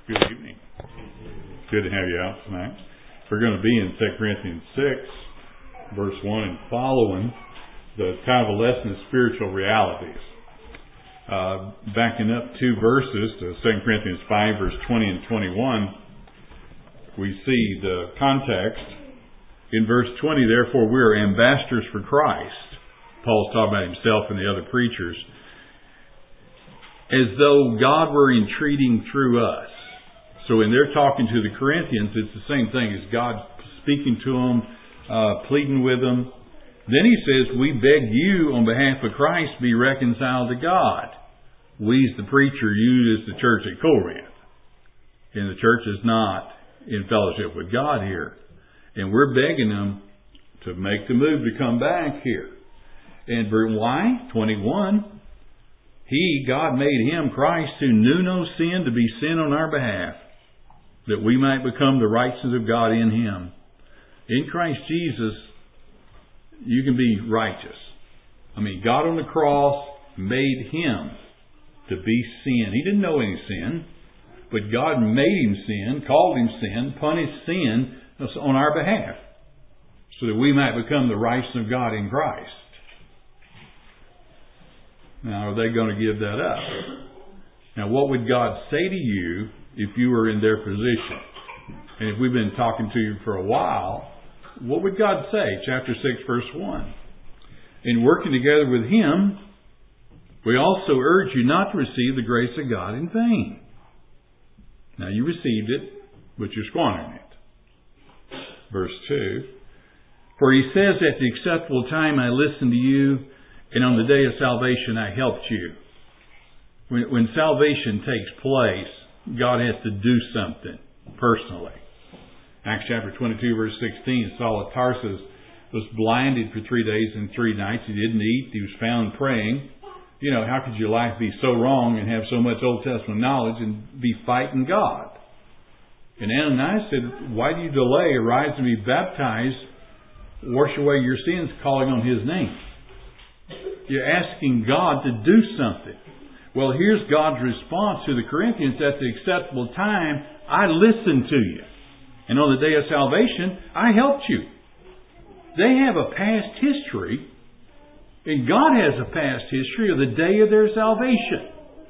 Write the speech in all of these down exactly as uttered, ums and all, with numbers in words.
Good evening. Good to have you out tonight. We're going to be in Second Corinthians six, verse one and following. The title of the lesson is Spiritual Realities. Uh, backing up two verses to Second Corinthians five, verse twenty and twenty-one, we see the context. In verse twenty, therefore we are ambassadors for Christ. Paul's talking about himself and the other preachers. As though God were entreating through us. So when they're talking to the Corinthians, it's the same thing as God speaking to them, uh, pleading with them. Then he says, we beg you on behalf of Christ be reconciled to God. We as the preacher, you as the church at Corinth. And the church is not in fellowship with God here. And we're begging them to make the move to come back here. And why? twenty-one. He, God, made him, Christ, who knew no sin, to be sin on our behalf, that we might become the righteousness of God in him. In Christ Jesus, you can be righteous. I mean, God on the cross made him to be sin. He didn't know any sin, but God made him sin, called him sin, punished sin on our behalf, so that we might become the righteousness of God in Christ. Now, are they going to give that up? Now, what would God say to you if you were in their position? And if we've been talking to you for a while, what would God say? Chapter six, verse one. In working together with him, we also urge you not to receive the grace of God in vain. Now, you received it, but you're squandering it. Verse two. For he says, at the acceptable time I listened to you, and on the day of salvation I helped you. When, when salvation takes place, God has to do something personally. Acts chapter twenty-two, verse sixteen, Saul of Tarsus was blinded for three days and three nights. He didn't eat. He was found praying. You know, how could your life be so wrong and have so much Old Testament knowledge and be fighting God? And Ananias said, why do you delay? Arise and be baptized. Wash away your sins, calling on his name. You're asking God to do something. Well, here's God's response to the Corinthians. At the acceptable time, I listened to you. And on the day of salvation, I helped you. They have a past history. And God has a past history of the day of their salvation.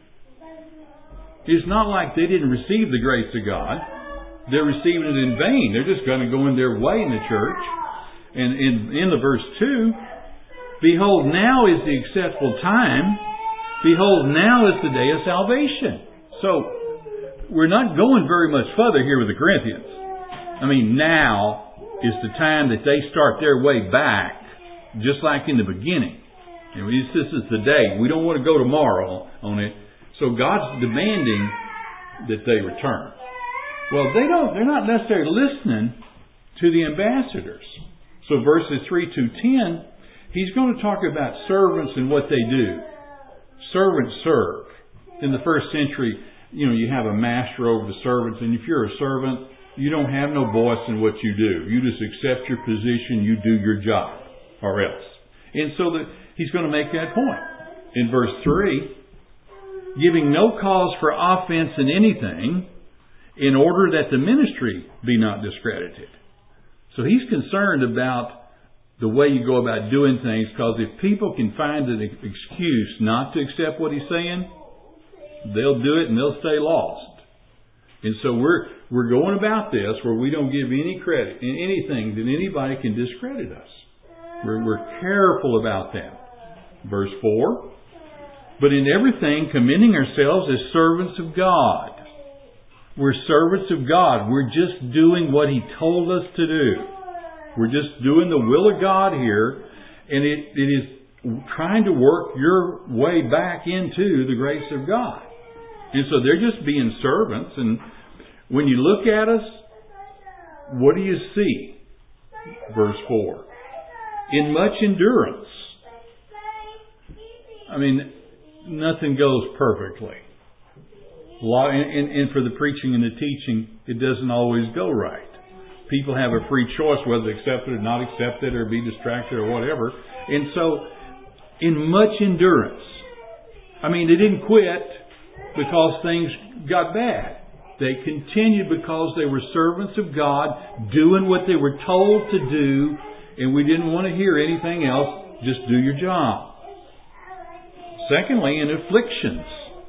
It's not like they didn't receive the grace of God. They're receiving it in vain. They're just going to go in their way in the church. And in, in the verse two, behold, now is the acceptable time. Behold, now is the day of salvation. So, we're not going very much further here with the Corinthians. I mean, now is the time that they start their way back, just like in the beginning. And this is the day. We don't want to go tomorrow on it. So, God's demanding that they return. Well, they don't, they're not necessarily listening to the ambassadors. So, verses three to ten, he's going to talk about servants and what they do. Servants serve. In the first century, you know, you have a master over the servants, and if you're a servant, you don't have no voice in what you do. You just accept your position, you do your job, or else. And so that he's going to make that point. In verse three, giving no cause for offense in anything, in order that the ministry be not discredited. So he's concerned about the way you go about doing things, because if people can find an excuse not to accept what he's saying, they'll do it and they'll stay lost. And so we're we're going about this where we don't give any credit in anything that anybody can discredit us. We're, we're careful about that. Verse four, but in everything commending ourselves as servants of God. We're servants of God. We're just doing what he told us to do. We're just doing the will of God here, and it, it is trying to work your way back into the grace of God. And so they're just being servants, and when you look at us, what do you see? Verse four. In much endurance. I mean, nothing goes perfectly. A lot, and, and, and for the preaching and the teaching, it doesn't always go right. People have a free choice whether to accept it or not accept it or be distracted or whatever. And so, in much endurance. I mean, they didn't quit because things got bad. They continued because they were servants of God, doing what they were told to do, and we didn't want to hear anything else. Just do your job. Secondly, in afflictions,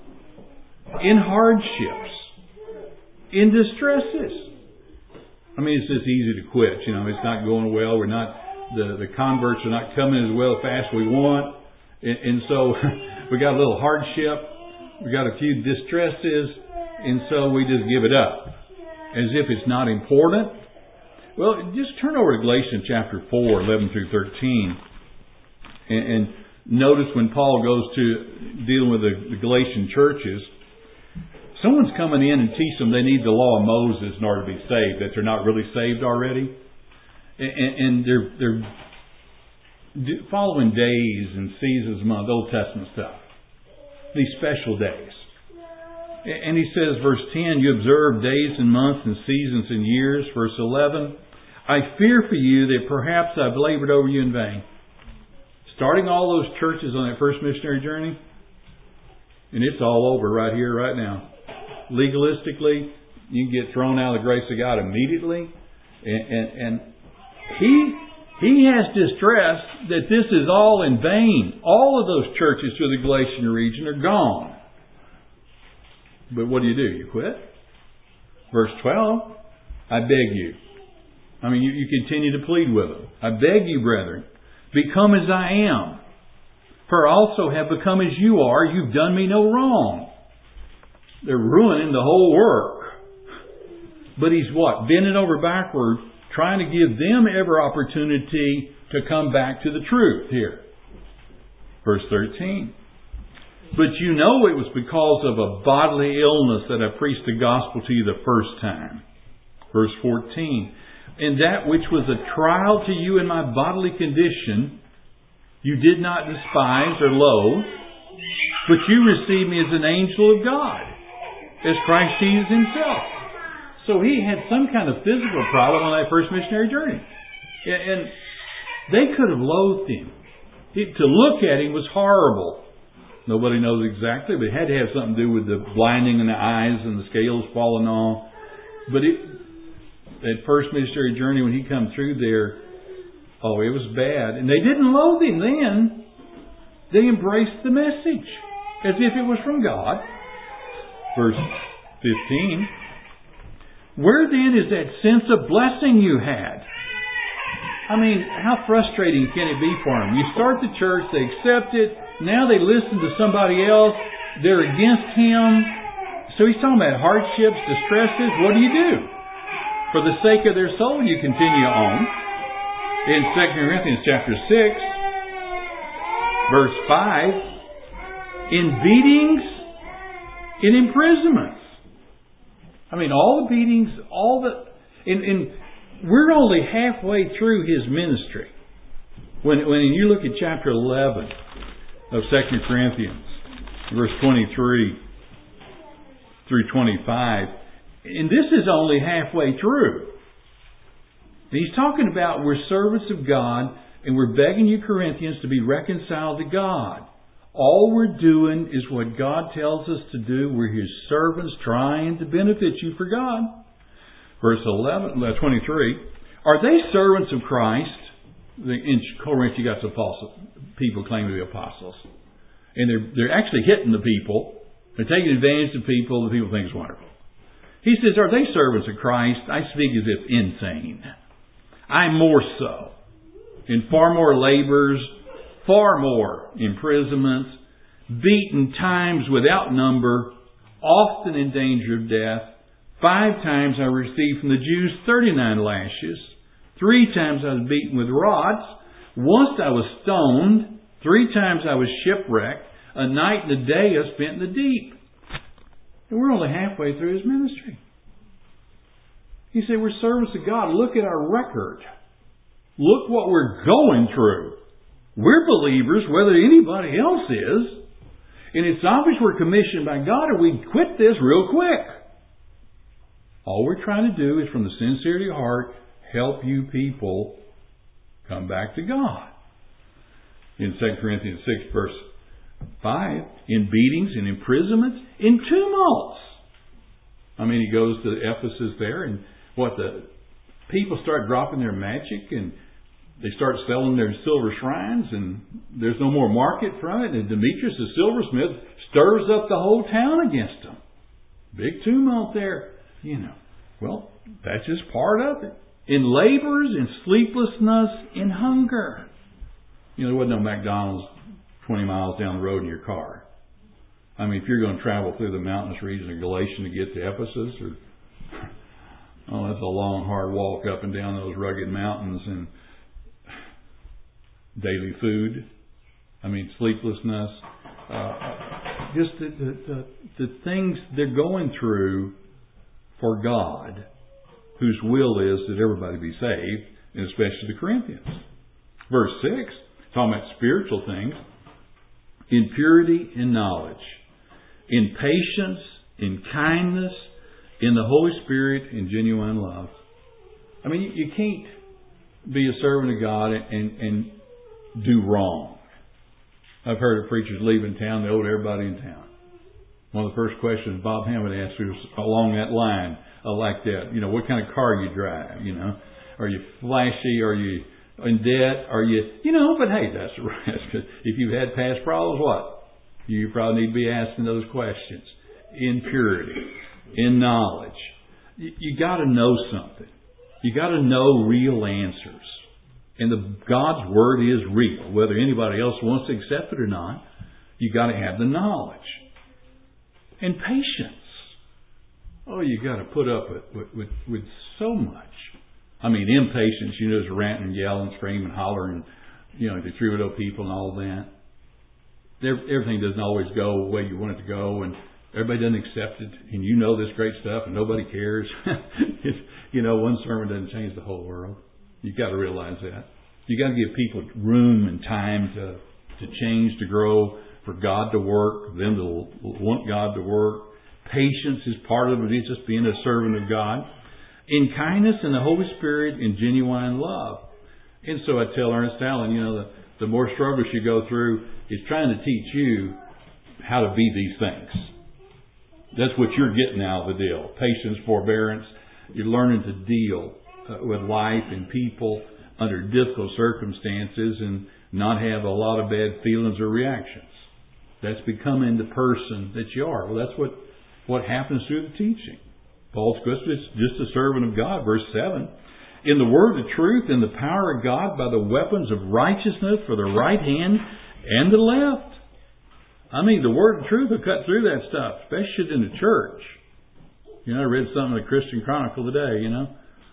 in hardships, in distresses. I mean, it's just easy to quit. You know, it's not going well. We're not, the, the converts are not coming as well as fast as we want. And, and so we got a little hardship. We got a few distresses. And so we just give it up. As if it's not important. Well, just turn over to Galatians chapter four, eleven through thirteen. And, and notice when Paul goes to dealing with the, the Galatian churches, someone's coming in and teach them they need the law of Moses in order to be saved, that they're not really saved already. And, and they're, they're following days and seasons among the Old Testament stuff. These special days. And he says, verse ten, you observe days and months and seasons and years. Verse eleven, I fear for you that perhaps I've labored over you in vain. Starting all those churches on that first missionary journey, and it's all over right here, right now. Legalistically, you can get thrown out of the grace of God immediately. And, and, and he he has distress that this is all in vain. All of those churches through the Galatian region are gone. But what do you do? You quit? Verse twelve, I beg you. I mean, you, you continue to plead with them. I beg you, brethren, become as I am. For I also have become as you are. You've done me no wrong. They're ruining the whole work. But he's what? Bending over backward, trying to give them every opportunity to come back to the truth here. Verse thirteen. But you know it was because of a bodily illness that I preached the gospel to you the first time. Verse fourteen. And that which was a trial to you in my bodily condition, you did not despise or loathe, but you received me as an angel of God, as Christ Jesus himself. So he had some kind of physical problem on that first missionary journey. And they could have loathed him. To look at him was horrible. Nobody knows exactly, but it had to have something to do with the blinding in the eyes and the scales falling off. But it, that first missionary journey, when he come through there, oh, it was bad. And they didn't loathe him then. They embraced the message as if it was from God. Verse fifteen. Where then is that sense of blessing you had? I mean, how frustrating can it be for them? You start the church, they accept it, now they listen to somebody else, they're against him. So he's talking about hardships, distresses. What do you do? For the sake of their soul, you continue on. In Second Corinthians chapter six, verse five, in beatings, in imprisonments. I mean, all the beatings, all the... In, in, we're only halfway through his ministry. When, when you look at chapter eleven of Second Corinthians, verse twenty-three through twenty-five, and this is only halfway through. He's talking about we're servants of God, and we're begging you, Corinthians, to be reconciled to God. All we're doing is what God tells us to do. We're His servants trying to benefit you for God. Verse eleven, twenty-three, are they servants of Christ? In Corinth, you got some false people claiming to be apostles. And they're, they're actually hitting the people. They're taking advantage of people. The people think it's wonderful. He says, are they servants of Christ? I speak as if insane. I'm more so. In far more labors, far more imprisonments, beaten times without number, often in danger of death. Five times I received from the Jews thirty-nine lashes. Three times I was beaten with rods. Once I was stoned. Three times I was shipwrecked. A night and a day I spent in the deep. And we're only halfway through his ministry. He said, we're servants of God. Look at our record. Look what we're going through. We're believers, whether anybody else is. And it's obvious we're commissioned by God, or we'd quit this real quick. All we're trying to do is, from the sincerity of heart, help you people come back to God. In Second Corinthians six, verse five, in beatings, in imprisonments, in tumults. I mean, mean, he goes to Ephesus there, and what the people start dropping their magic, and they start selling their silver shrines, and there's no more market from it. And Demetrius, the silversmith, stirs up the whole town against them. Big tumult there, you know. Well, that's just part of it. In labors, in sleeplessness, in hunger. You know, there wasn't no McDonald's twenty miles down the road in your car. I mean, if you're going to travel through the mountainous region of Galatia to get to Ephesus, or oh, that's a long, hard walk up and down those rugged mountains, and daily food. I mean, sleeplessness. Uh, just the, the, the, the things they're going through for God, whose will is that everybody be saved, and especially the Corinthians. Verse six, talking about spiritual things, in purity and knowledge, in patience, in kindness, in the Holy Spirit, in genuine love. I mean, you, you can't be a servant of God and, and, and do wrong. I've heard of preachers leaving town, they owed everybody in town. One of the first questions Bob Hammond asked was along that line, uh, like that. You know, what kind of car you drive, you know? Are you flashy? Are you in debt? Are you, you know, but hey, that's the rest. If you've had past problems, what? You probably need to be asking those questions. In purity, in knowledge. You, you got to know something. You got to know real answers. And the God's Word is real. Whether anybody else wants to accept it or not, you got to have the knowledge. And patience. Oh, you got to put up with, with, with, with so much. I mean, impatience, you know, is ranting and yelling, screaming, hollering, you know, the troubadour people and all that. Everything doesn't always go the way you want it to go, and everybody doesn't accept it, and you know this great stuff, and nobody cares. You know, one sermon doesn't change the whole world. You've got to realize that. You've got to give people room and time to, to change, to grow, for God to work, them to want God to work. Patience is part of it. It's just being a servant of God. In kindness and the Holy Spirit, in genuine love. And so I tell Ernest Allen, you know, the, the more struggles you go through, it's trying to teach you how to be these things. That's what you're getting out of the deal. Patience, forbearance. You're learning to deal uh, with life and people under difficult circumstances and not have a lot of bad feelings or reactions. That's becoming the person that you are. Well, that's what, what happens through the teaching. Paul's just a servant of God. Verse seven. In the word of truth, in the power of God, by the weapons of righteousness for the right hand and the left. I mean, the word of truth will cut through that stuff, especially in the church. You know, I read something in the Christian Chronicle today, you know.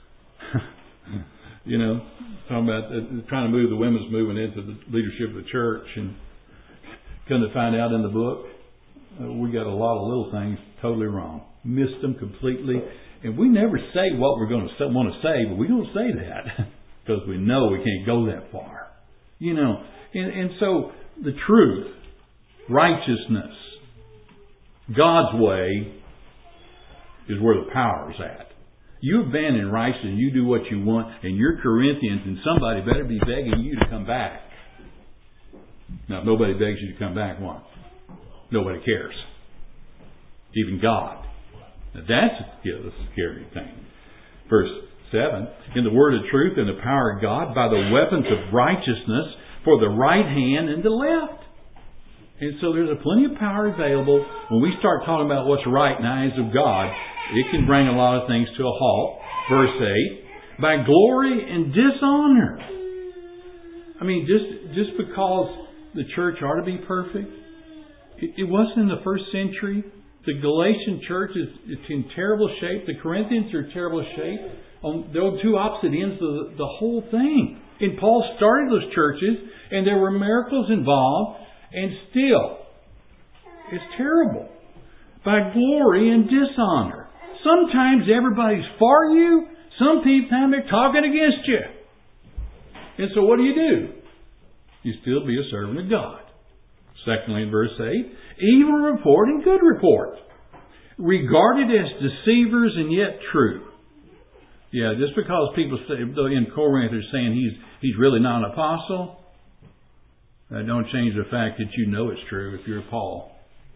you know, talking about uh, trying to move the women's movement into the leadership of the church. And come to find out in the book, uh, we got a lot of little things totally wrong. Missed them completely. And we never say what we're going to say, want to say, but we don't say that because we know we can't go that far. You know, and, and so the truth, righteousness, God's way is where the power is at. You abandon righteousness and you do what you want, and you're Corinthians, and somebody better be begging you to come back. Now, if nobody begs you to come back, what? Nobody cares. Even God. Now, that's a scary thing. Verse seven. In the word of truth and the power of God, by the weapons of righteousness for the right hand and the left. And so there's a plenty of power available. When we start talking about what's right in the eyes of God, it can bring a lot of things to a halt. Verse eight. By glory and dishonor. I mean, just, just because the church ought to be perfect, it, it wasn't in the first century. The Galatian church is it's in terrible shape. The Corinthians are in terrible shape. On, they're on two opposite ends of the, the whole thing. And Paul started those churches, and there were miracles involved, and still, it's terrible. By glory and dishonor. Sometimes everybody's for you. Sometimes they're talking against you. And so what do you do? You still be a servant of God. Secondly, in verse eight, evil report and good report, regarded as deceivers and yet true. Yeah, just because people say in Corinth are saying he's he's really not an apostle, that don't change the fact that you know it's true if you're Paul.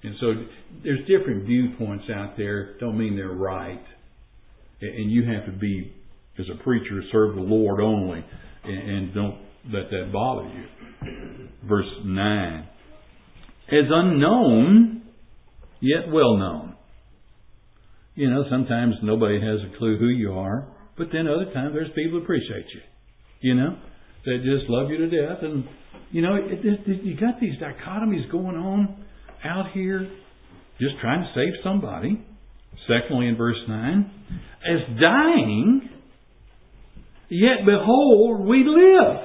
And so there's different viewpoints out there. Don't mean they're right. And you have to be, as a preacher, serve the Lord only. And don't let that bother you. Verse nine. As unknown, yet well known. You know, sometimes nobody has a clue who you are. But then other times there's people who appreciate you. You know, they just love you to death. And, you know, it, it, you got these dichotomies going on out here, just trying to save somebody. Secondly, in verse nine, as dying, yet behold, we live.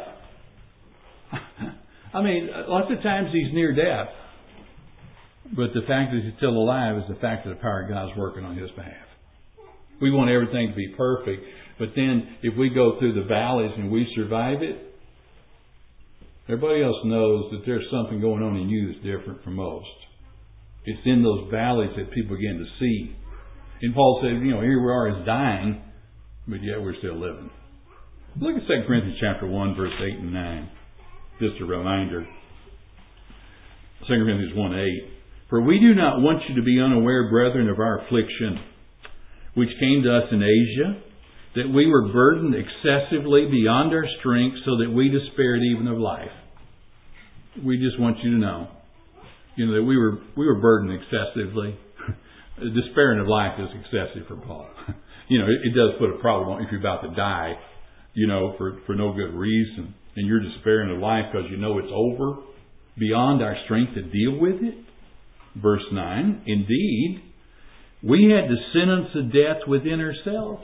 I mean, lots of times he's near death. But the fact that he's still alive is the fact that the power of God is working on his behalf. We want everything to be perfect. But then, if we go through the valleys and we survive it, everybody else knows that there's something going on in you that's different from most. It's in those valleys that people begin to see. And Paul said, you know, here we are as dying, but yet we're still living. Look at Second Corinthians chapter one, verse eight and nine. Just a reminder. Second Corinthians one eight. For we do not want you to be unaware, brethren, of our affliction, which came to us in Asia, that we were burdened excessively beyond our strength, so that we despaired even of life. We just want you to know, you know, that we were we were burdened excessively. Despairing of life is excessive for Paul. You know, it, it does put a problem on if you're about to die, you know, for, for no good reason, and you're despairing of life because you know it's over, beyond our strength to deal with it. Verse nine, indeed, we had the sentence of death within ourselves.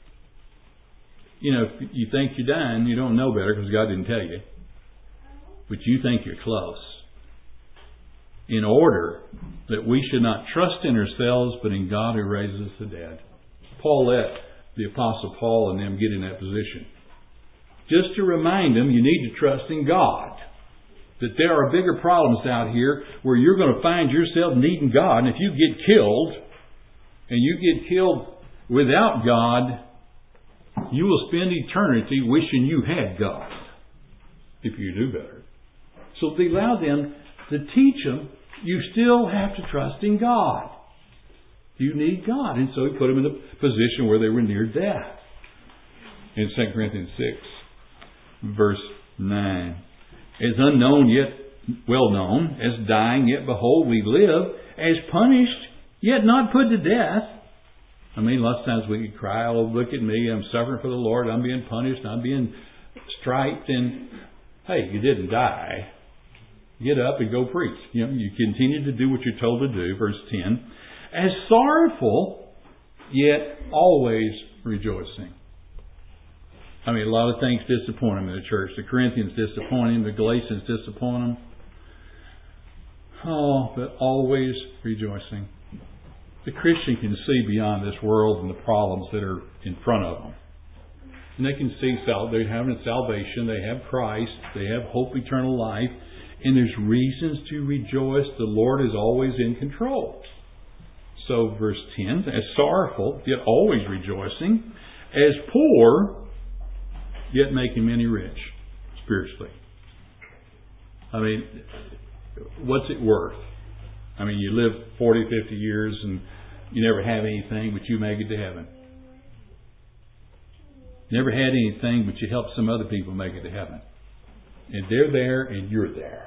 You know, if you think you're dying, you don't know better because God didn't tell you. But you think you're close. In order that we should not trust in ourselves, but in God who raises the dead. Paul let the Apostle Paul and them get in that position. Just to remind them, you need to trust in God. That there are bigger problems out here where you're going to find yourself needing God. And if you get killed, and you get killed without God, you will spend eternity wishing you had God. If you do better. So they allow them to teach them, you still have to trust in God. You need God. And so he put them in a position where they were near death. In Second Corinthians six, verse nine. As unknown yet well known, as dying yet behold we live, as punished yet not put to death. I mean, lots of times we could cry, oh, look at me, I'm suffering for the Lord, I'm being punished, I'm being striped, and hey, you didn't die. Get up and go preach. You know, you continue to do what you're told to do. Verse ten. As sorrowful, yet always rejoicing. I mean, a lot of things disappoint them in the church. The Corinthians disappoint them. The Galatians disappoint them. Oh, but always rejoicing. The Christian can see beyond this world and the problems that are in front of them. And they can see they're having salvation. They have Christ. They have hope, eternal life. And there's reasons to rejoice. The Lord is always in control. So verse ten, as sorrowful, yet always rejoicing, as poor, yet making many rich, spiritually. I mean, what's it worth? I mean, you live forty, fifty years and you never have anything, but you make it to heaven. Never had anything, but you help some other people make it to heaven. And they're there and you're there.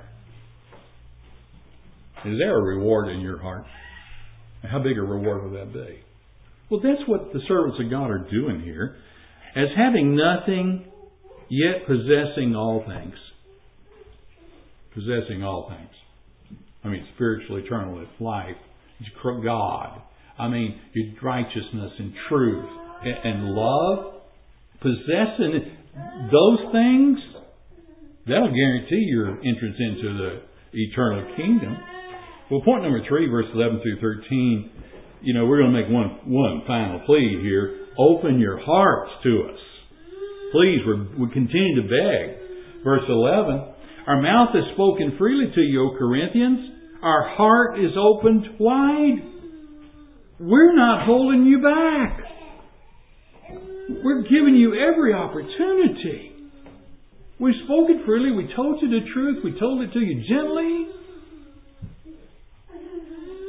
Is there a reward in your heart? How big a reward will that be? Well, that's what the servants of God are doing here. As having nothing, yet possessing all things. Possessing all things. I mean, spiritual, eternal life. It's God. I mean, your righteousness and truth and love. Possessing those things, that'll guarantee your entrance into the eternal kingdom. Well, point number three, verse eleven through thirteen, you know, we're going to make one, one final plea here. Open your hearts to us. Please, we're, we continue to beg. Verse eleven, our mouth has spoken freely to you, O Corinthians. Our heart is opened wide. We're not holding you back. We're giving you every opportunity. We've spoken freely. We told you the truth. We told it to you gently.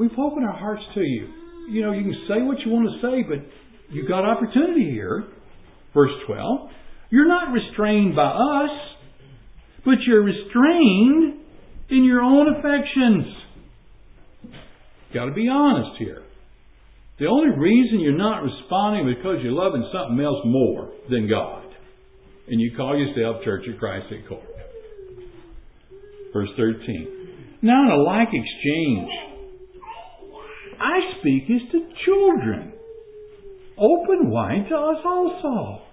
we've opened our hearts to you. You know, you can say what you want to say, but you've got opportunity here. Verse twelve. You're not restrained by us, but you're restrained in your own affections. Got to be honest here. The only reason you're not responding is because you're loving something else more than God. And you call yourself Church of Christ at Court. Verse thirteen. Now in a like exchange, I speak as to children. Open wide to us also.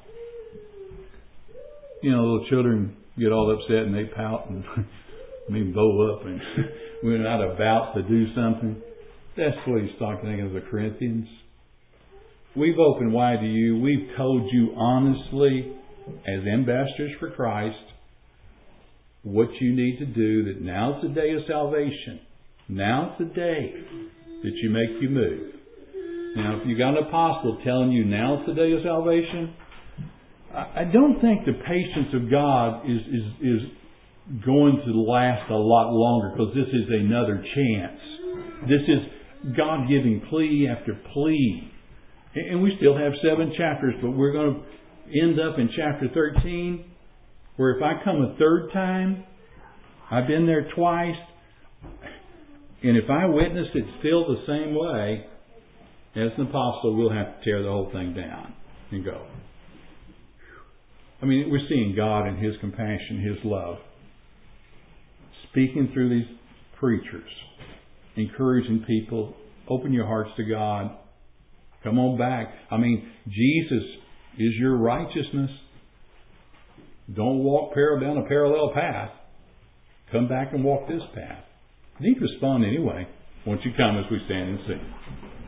You know, little children get all upset and they pout and I mean bow up and we're not about to do something. That's what he's talking of the Corinthians. We've opened wide to you. We've told you honestly, as ambassadors for Christ, what you need to do, that now's the day of salvation. Now's the day that you make your move. Now, if you got an apostle telling you now's the day of salvation, I don't think the patience of God is, is, is going to last a lot longer, because this is another chance. This is God giving plea after plea. And we still have seven chapters, but we're going to end up in chapter thirteen, where if I come a third time, I've been there twice, and if I witness it still the same way, as an apostle, we'll have to tear the whole thing down and go. I mean, we're seeing God in His compassion, His love, speaking through these preachers, encouraging people, open your hearts to God. Come on back. I mean, Jesus is your righteousness. Don't walk down a parallel path. Come back and walk this path. You need to respond anyway. Won't you come as we stand and sing?